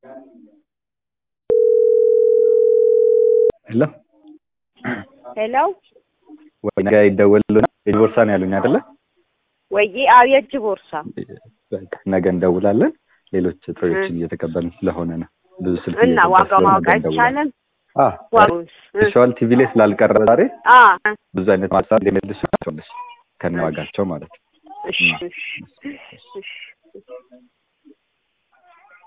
Hello. Hello. ወይ ነገ ይደውሉና ቦርሳ ነው ያሉኝ አይደለ? ወይ የእጅ ቦርሳ በቃ ነገ እንደውላለን። ሌሎች ጥሪዎችን እየተቀበልን ስለሆነ ነው ብዙ ስልክ እና ዋጋው ማወቅ አይቻልም። ቪዥዋል ቲቪ ላይ ስላልቀረበ ዛሬ ብዙ አይነት ማሳብ እንደሚልሽ ከነዋጋቸው ማለት ነው። እሺ